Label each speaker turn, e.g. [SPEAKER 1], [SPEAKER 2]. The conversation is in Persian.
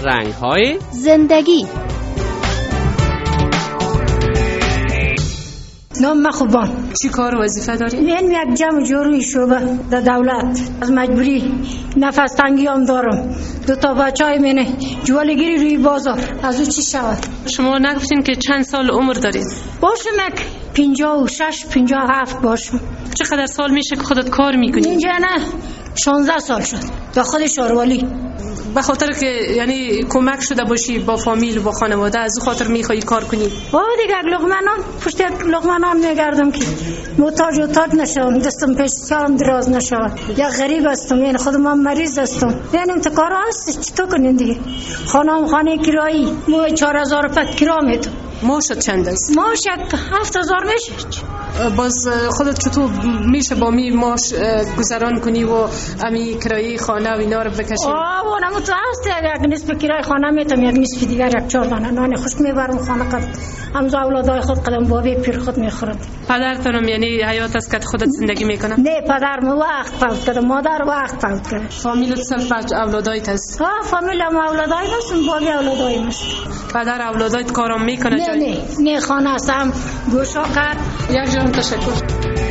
[SPEAKER 1] رنگ‌های
[SPEAKER 2] زندگی.
[SPEAKER 3] نام مخوبان.
[SPEAKER 4] چی کار و وظیفه داری؟
[SPEAKER 3] من یک جمع جوری شعبه در دولت. از مجبوری نفس تنگی هم دارم. 2 بچهای منه جوالگیری روی بازار. از او چی شود؟
[SPEAKER 4] شما نگفتین که چند سال عمر دارید؟
[SPEAKER 3] باشم یک 56 57 باشم.
[SPEAKER 4] چقدر سال میشه که خودت کار میکنی؟
[SPEAKER 3] اینجا نه 16 سال شد به خود شاروالی.
[SPEAKER 4] به خاطر که یعنی کمک شده باشی با فامیل و با خانواده، از اون خاطر میخوایی کار کنی؟
[SPEAKER 3] بابا دیگه لقمه‌نان پشت لقمه‌نان میگردم که محتاج و تاج نشم، دستم پیش کارم دراز نشود. یا غریب هستم، یعنی خودم مریض هستم، یعنی امتکار هست چطور کنین دیگه. خانه کرایی ما 4000 روپیه کرا میدم.
[SPEAKER 4] ماشت چند است؟
[SPEAKER 3] ماش 7000 میشه.
[SPEAKER 4] باز خودت چطور میشه با می ماش گذران کنی و امی کرایه خانه و اینا رو بکشی؟
[SPEAKER 3] اونم تو هست یک نصف کرایه خانه میتم، یک نصف دیگر یک 4 دانه نان خوش میبرم خانه قد همزا اولادای خود قدم بابی پیر خود میخورند.
[SPEAKER 4] پدرتونم یعنی حیات است که خودت زندگی میکنه؟
[SPEAKER 3] نه پدرم وقت فوت کرد، مادر وقت فوت کرد.
[SPEAKER 4] فامیلت صرف اولادایت هست؟
[SPEAKER 3] فامیلم اولادای هستن، بابی اولادای هست.
[SPEAKER 4] پدر اولادایت کارم میکنه؟
[SPEAKER 3] نه خانه هستم گوشا کرد.
[SPEAKER 4] یک جان تشکر.